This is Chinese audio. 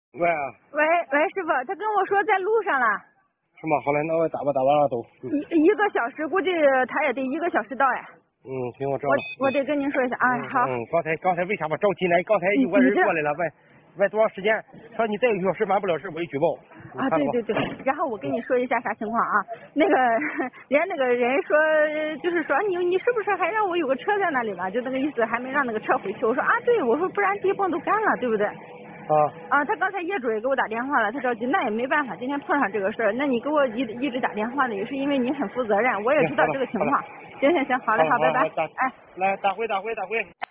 喂， 喂，师傅，他跟我说在路上了。 是吗？好嘞，那我打吧了都。 一个小时，估计他也得1个小时到哎。 行，我知道了。 我得跟您说一下啊，好。 刚才为啥吧着急呢？刚才有个人过来了，问多长时间？说你再1个小时完不了事，我就举报。 啊，对。然后我跟你说一下啥情况啊？那个人家那个人说，就是说你是不是还让我有个车在那里呢？就那个意思，还没让那个车回去。我说啊，对，我说不然地泵都干了，对不对？他刚才业主也给我打电话了，他着急，那也没办法，今天碰上这个事儿，那你给我一直打电话的，也是因为你很负责任，我也知道这个情况。行，好嘞，好，拜拜。 来，打回。